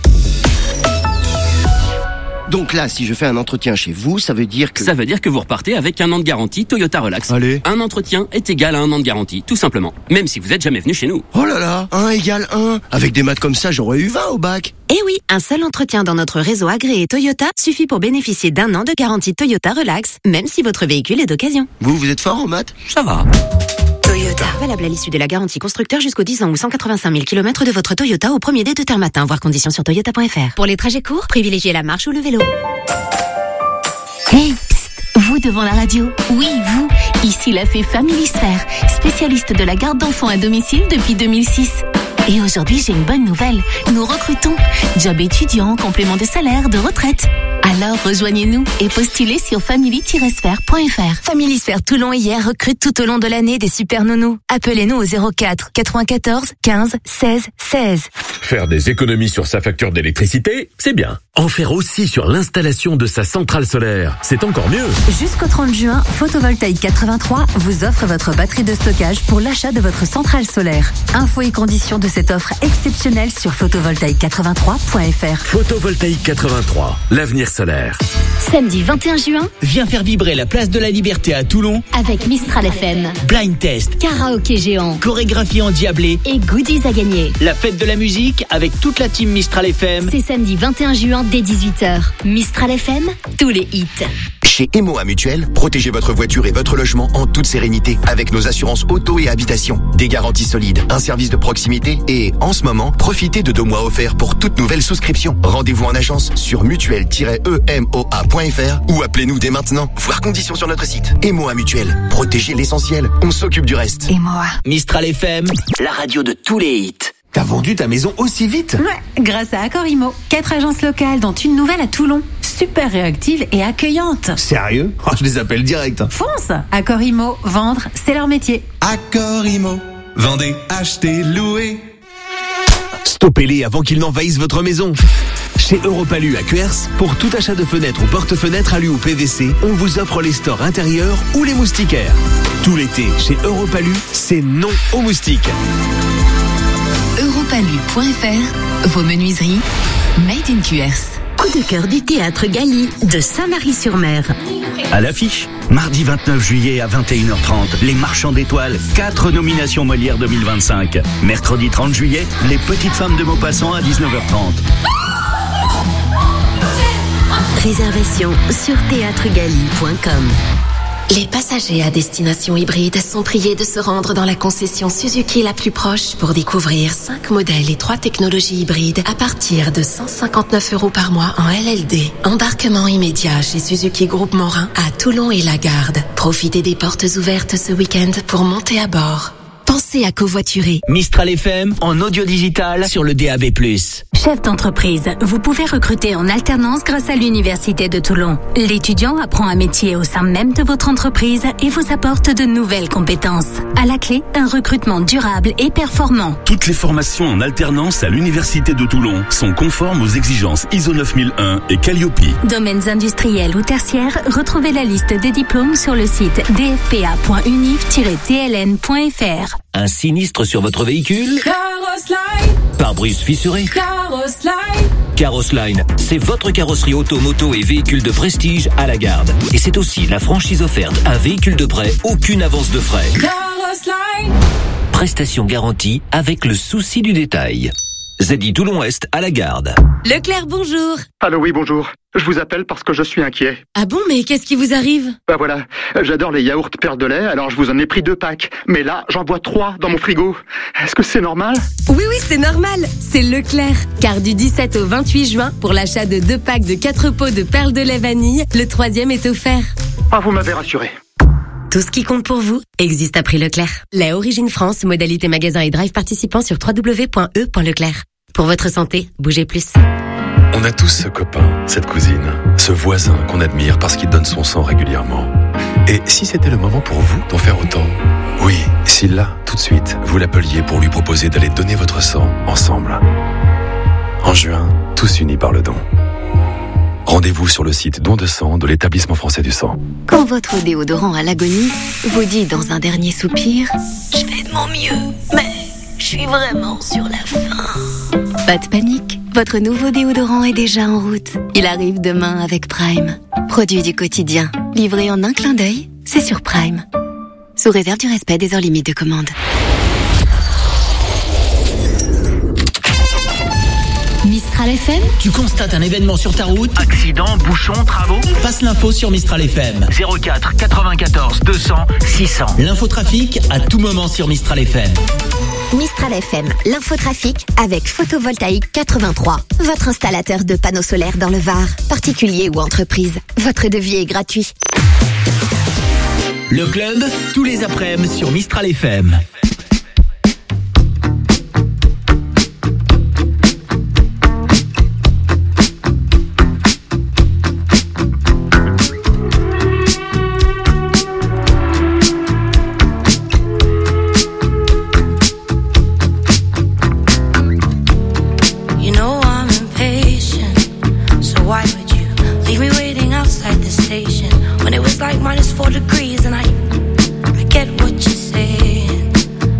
Speaker 12: Donc là, si je fais un entretien chez vous, ça veut dire que...
Speaker 13: Ça veut dire que vous repartez avec un an de garantie Toyota Relax.
Speaker 12: Allez.
Speaker 13: Un entretien est égal à un an de garantie, tout simplement. Même si vous êtes jamais venu chez nous.
Speaker 12: Oh là là, un égale un. Avec des maths comme ça, j'aurais eu vingt au bac.
Speaker 18: Eh oui, un seul entretien dans notre réseau agréé Toyota suffit pour bénéficier d'un an de garantie Toyota Relax, même si votre véhicule est d'occasion.
Speaker 12: Vous, vous êtes fort en maths?
Speaker 13: Ça va.
Speaker 18: Toyota. Valable à l'issue de la garantie constructeur jusqu'aux dix ans ou cent quatre-vingt-cinq mille kilomètres de votre Toyota au premier dé de terre matin. Voir conditions sur toyota point f r. Pour les trajets courts, privilégiez la marche ou le vélo.
Speaker 9: Hey, psst, vous devant la radio. Oui, vous. Ici la fée Family Sphère, spécialiste de la garde d'enfants à domicile depuis deux mille six. Et aujourd'hui, j'ai une bonne nouvelle. Nous recrutons. Job étudiant, complément de salaire, de retraite. Alors rejoignez-nous et postulez sur family tiret sphère point f r.
Speaker 18: Family Sphère Toulon hier recrute tout au long de l'année des super nounous. Appelez-nous au zéro quatre quatre-vingt-quatorze quinze seize seize.
Speaker 14: Faire des économies sur sa facture d'électricité, c'est bien. En faire aussi sur l'installation de sa centrale solaire, c'est encore mieux.
Speaker 15: Jusqu'au trente juin, Photovoltaïque quatre-vingt-trois vous offre votre batterie de stockage pour l'achat de votre centrale solaire. Infos et conditions de cette offre exceptionnelle sur photovoltaïque quatre-vingt-trois point f r.
Speaker 14: Photovoltaïque quatre-vingt-trois, l'avenir solaire.
Speaker 9: Samedi vingt et un juin,
Speaker 4: viens faire vibrer la place de la Liberté à Toulon
Speaker 9: avec Mistral F M.
Speaker 4: Blind test,
Speaker 9: karaoké géant,
Speaker 4: chorégraphie endiablée
Speaker 9: et goodies à gagner.
Speaker 4: La fête de la musique avec toute la team Mistral F M.
Speaker 9: C'est samedi vingt et un juin dès dix-huit heures. Mistral F M, tous les hits.
Speaker 16: Chez Emo Mutuel, protégez votre voiture et votre logement en toute sérénité avec nos assurances auto et habitation. Des garanties solides, un service de proximité et, en ce moment, profitez de deux mois offerts pour toute nouvelle souscription. Rendez-vous en agence sur mutuel tiret e m o a point f r ou appelez-nous dès maintenant. Voir conditions sur notre site. Emo Mutuel, protégez l'essentiel, on s'occupe du reste.
Speaker 9: Emo.
Speaker 4: Mistral F M, la radio de tous les hits.
Speaker 16: T'as vendu ta maison aussi vite?
Speaker 15: Ouais, grâce à Accor Imo. Quatre agences locales, dont une nouvelle à Toulon. Super réactive et accueillante.
Speaker 16: Sérieux? Oh, je les appelle direct.
Speaker 15: Fonce! Accor Imo, vendre, c'est leur métier.
Speaker 16: Accor Imo, vendez, achetez, louez.
Speaker 22: Stoppez-les avant qu'ils n'envahissent votre maison. Chez Europalu à Cuers, pour tout achat de fenêtres ou porte-fenêtres alu ou P V C, on vous offre les stores intérieurs ou les moustiquaires. Tout l'été, chez Europalu, c'est non aux moustiques.
Speaker 1: Europalu point f r, vos menuiseries made in Cuers.
Speaker 18: Coup de cœur du théâtre Gali de Saint-Marie-sur-Mer.
Speaker 23: À l'affiche, mardi vingt-neuf juillet à vingt et une heures trente, Les Marchands d'étoiles, quatre nominations Molière deux mille vingt-cinq. Mercredi trente juillet, Les Petites Femmes de Maupassant à dix-neuf heures trente.
Speaker 18: Réservation sur théâtre gali point com. Les passagers à destination hybride sont priés de se rendre dans la concession Suzuki la plus proche pour découvrir cinq modèles et trois technologies hybrides à partir de cent cinquante-neuf euros par mois en L L D. Embarquement immédiat chez Suzuki Groupe Morin à Toulon et Lagarde. Profitez des portes ouvertes ce week-end pour monter à bord. Pensez à covoiturer.
Speaker 4: Mistral F M en audio digital sur le D A B plus.
Speaker 15: Chef d'entreprise, vous pouvez recruter en alternance grâce à l'Université de Toulon. L'étudiant apprend un métier au sein même de votre entreprise et vous apporte de nouvelles compétences. À la clé, un recrutement durable et performant.
Speaker 23: Toutes les formations en alternance à l'Université de Toulon sont conformes aux exigences I S O neuf mille un et Calliope.
Speaker 15: Domaines industriels ou tertiaires, retrouvez la liste des diplômes sur le site d f p a point univ tiret t l n point f r.
Speaker 4: Un sinistre sur votre véhicule?
Speaker 11: Carrosline.
Speaker 4: Pare-brise fissuré?
Speaker 11: Carrosline.
Speaker 4: Carrosline, c'est votre carrosserie auto, moto et véhicule de prestige à la garde. Et c'est aussi la franchise offerte, un véhicule de prêt, aucune avance de frais.
Speaker 11: Carrosline.
Speaker 4: Prestation garantie avec le souci du détail. Zedi Toulon-Est à la Garde.
Speaker 10: Leclerc, bonjour.
Speaker 17: Allô, oui, bonjour. Je vous appelle parce que je suis inquiet.
Speaker 10: Ah bon, mais qu'est-ce qui vous arrive?
Speaker 17: Bah voilà, j'adore les yaourts perles de lait, alors je vous en ai pris deux packs. Mais là, j'en vois trois dans mon frigo. Est-ce que c'est normal?
Speaker 10: Oui, oui, c'est normal. C'est Leclerc. Car du dix-sept au vingt-huit juin, pour l'achat de deux packs de quatre pots de perles de lait vanille, le troisième est offert.
Speaker 17: Ah, vous m'avez rassuré.
Speaker 10: Tout ce qui compte pour vous existe à prix Leclerc. Lait Origine France, modalité magasin et drive participant sur w w w point e point leclerc. Pour votre santé, bougez plus.
Speaker 19: On a tous ce copain, cette cousine, ce voisin qu'on admire parce qu'il donne son sang régulièrement. Et si c'était le moment pour vous d'en faire autant? Oui, si là, tout de suite, vous l'appeliez pour lui proposer d'aller donner votre sang ensemble. En juin, tous unis par le don. Rendez-vous sur le site don de sang de l'Établissement français du sang.
Speaker 24: Quand votre déodorant à l'agonie vous dit dans un dernier soupir « Je fais de mon mieux, mais je suis vraiment sur la fin ». Pas de panique, votre nouveau déodorant est déjà en route. Il arrive demain avec Prime. Produit du quotidien, livré en un clin d'œil, c'est sur Prime. Sous réserve du respect des heures limites de commande.
Speaker 4: Mistral F M. Tu constates un événement sur ta route?
Speaker 13: Accident, bouchon, travaux?
Speaker 4: Passe l'info sur Mistral F M.
Speaker 13: zéro quatre quatre-vingt-quatorze deux cents six cents.
Speaker 4: L'infotrafic à tout moment sur Mistral F M.
Speaker 24: Mistral F M, l'infotrafic avec Photovoltaïque quatre-vingt-trois. Votre installateur de panneaux solaires dans le Var, particulier ou entreprise. Votre devis est gratuit.
Speaker 4: Le club, tous les après-midi sur Mistral F M.
Speaker 3: Like minus four degrees, and I, I get what you're saying.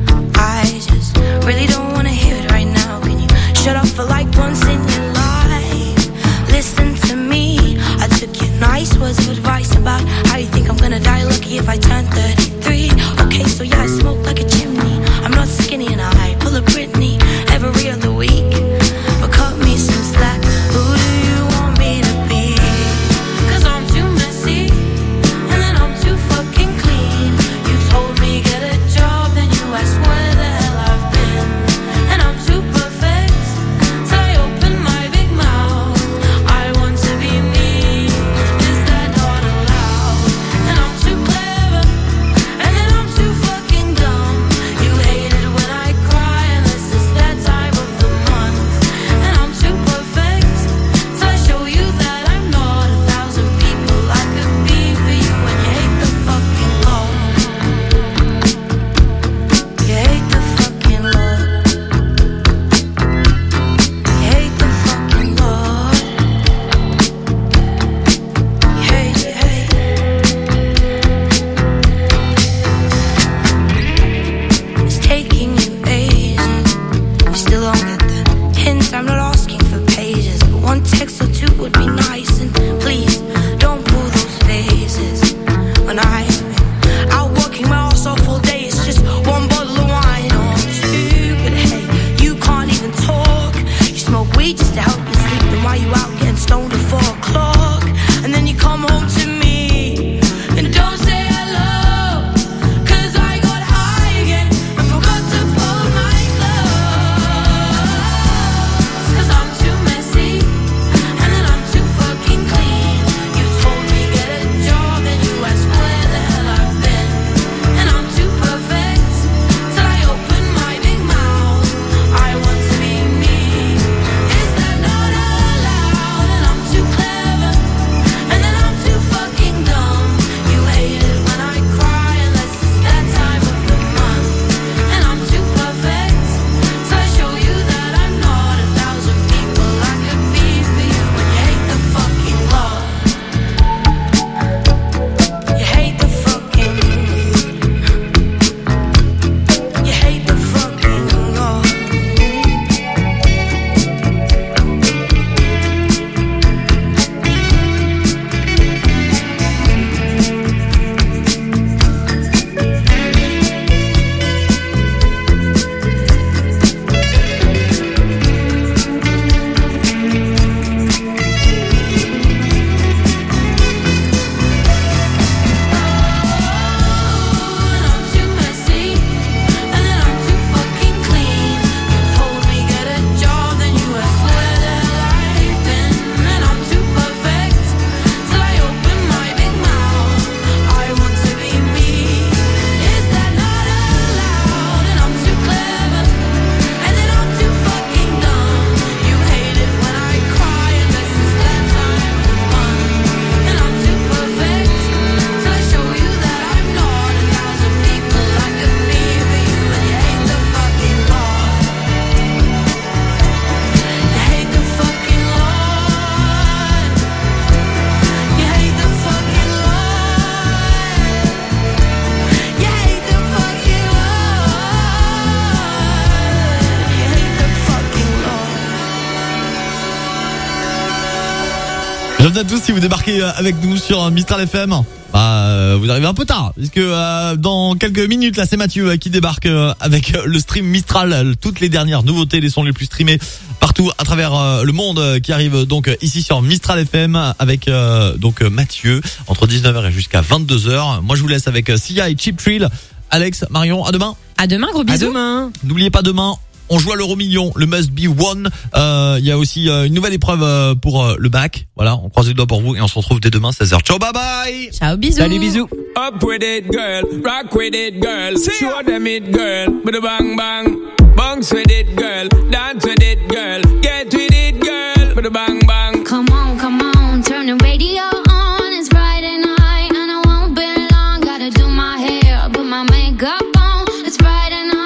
Speaker 2: Bienvenue à tous si vous débarquez avec nous sur Mistral F M. Bah, vous arrivez un peu tard, puisque euh, dans quelques minutes, là, c'est Mathieu euh, qui débarque euh, avec euh, le stream Mistral, euh, toutes les dernières nouveautés, les sons les plus streamés partout à travers euh, le monde, euh, qui arrive donc euh, ici sur Mistral F M avec euh, donc euh, Mathieu entre dix-neuf heures et jusqu'à vingt-deux heures. Moi, je vous laisse avec euh, Sia et Cheap Thrill. Alex, Marion, à demain.
Speaker 8: À demain, gros bisous.
Speaker 7: À demain.
Speaker 2: N'oubliez pas demain. On joue à l'euro million, le must be one. Euh, il y a aussi euh, une nouvelle épreuve euh, pour euh, le bac. Voilà, on croise les doigts pour vous et on se retrouve dès demain seize heures. Ciao, bye bye.
Speaker 8: Ciao, bisous.
Speaker 7: Salut, bisous.
Speaker 11: Up with it, girl. Rock with it, girl. Show them it, girl. With a bang bang. Bounce with it, girl. Dance with it, girl. Get with it, girl. With a bang bang.
Speaker 3: Come on, come on, turn the radio on. It's Friday night and I won't be long. Gotta do my hair, put my makeup on. It's Friday night.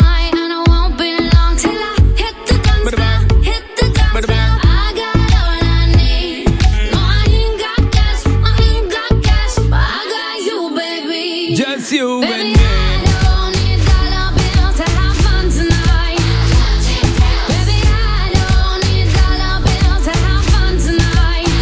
Speaker 11: You
Speaker 3: Baby,
Speaker 11: and
Speaker 3: I don't need dollar bills to have fun tonight. Baby, I don't need dollar bills to have fun tonight.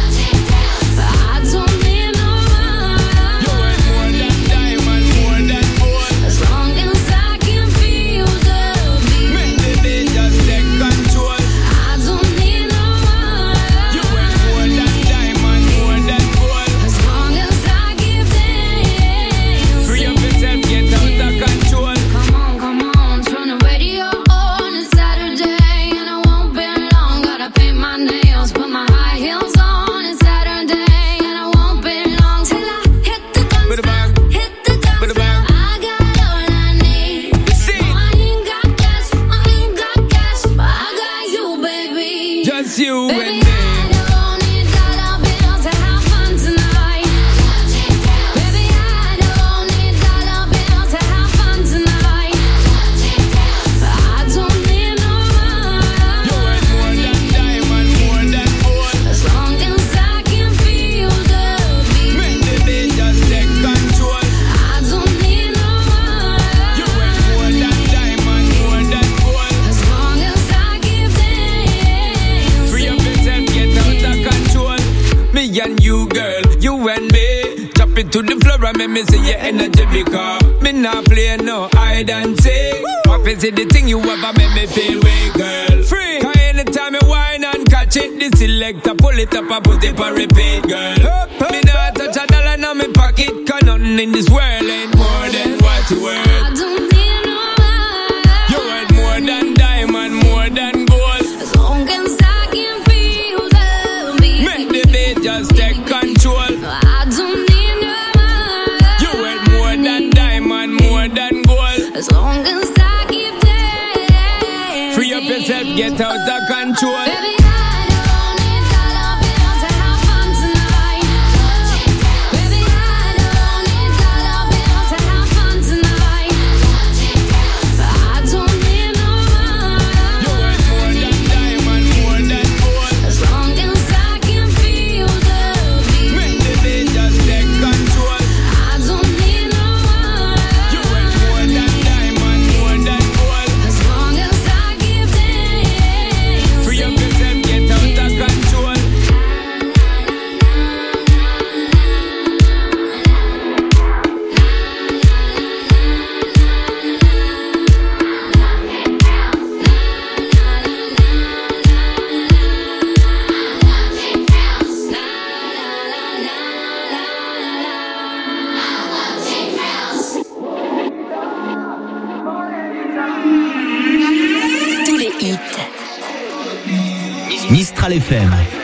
Speaker 3: I don't need no money.
Speaker 11: You ain't more than diamond, more than gold.
Speaker 3: As long as I can feel the beat.
Speaker 11: Make the beat just take control.
Speaker 3: I don't need no money.
Speaker 11: You ain't more than diamond, more than gold.
Speaker 3: As long as I give them.
Speaker 11: Free up yourself, get out of control.
Speaker 3: Come on, come on, turn the radio on. It's Saturday and I won't be long. Gotta paint my nails, put my high heels on. It's Saturday and I won't be long till I hit the
Speaker 11: With a
Speaker 3: dance
Speaker 11: bang,
Speaker 3: floor, hit the dance
Speaker 11: with a
Speaker 3: floor.
Speaker 11: bang.
Speaker 3: I got all I need.
Speaker 11: See,
Speaker 3: No, I ain't got cash, I ain't got cash, but I got you, baby.
Speaker 11: just you
Speaker 3: Baby,
Speaker 11: and
Speaker 3: I
Speaker 11: me.
Speaker 3: don't need dollar bills to have fun tonight. Baby, I don't need dollar bills to have fun tonight. I don't need no
Speaker 11: You ain't more
Speaker 3: money.
Speaker 11: than diamond, more than gold.
Speaker 3: As long as I can feel the beat.
Speaker 11: Make the beat just take control.
Speaker 3: I don't need no
Speaker 11: You ain't more
Speaker 3: money.
Speaker 11: than diamond, more than gold.
Speaker 3: As long as I give them.
Speaker 11: Free up yourself, get out of control. Me and you, girl, you and me. Chop it to the floor and make me see your energy because me not play no hide and seek. What is it the thing you ever make me feel weak, girl? Free. Cause anytime you whine and catch it, the selector pull it up and put it for repeat, girl. Me not touch a dollar in my pocket, cause nothing in this world ain't more than what you worth.
Speaker 3: I don't need no money.
Speaker 11: You ain't more than diamond, more than gold.
Speaker 3: As long as I can feel the beat.
Speaker 11: Make the beat just take control.
Speaker 3: I don't need no money.
Speaker 11: You ain't more than diamond, more than gold.
Speaker 3: As long as I give them.
Speaker 11: Free up yourself, get out of control.
Speaker 3: Baby, I don't need dollar bills to have fun tonight. Baby, I don't need dollar bills to have fun tonight. I don't need no
Speaker 11: You ain't more
Speaker 3: money.
Speaker 11: than diamond, more than gold.
Speaker 3: As long as I can feel the beat.
Speaker 11: Make the beat just take control.
Speaker 3: I don't need no
Speaker 11: You ain't more
Speaker 3: money.
Speaker 11: than diamond, more than gold.
Speaker 3: As long as I give them.
Speaker 11: Free up yourself, get out of control.
Speaker 4: Mistral F M.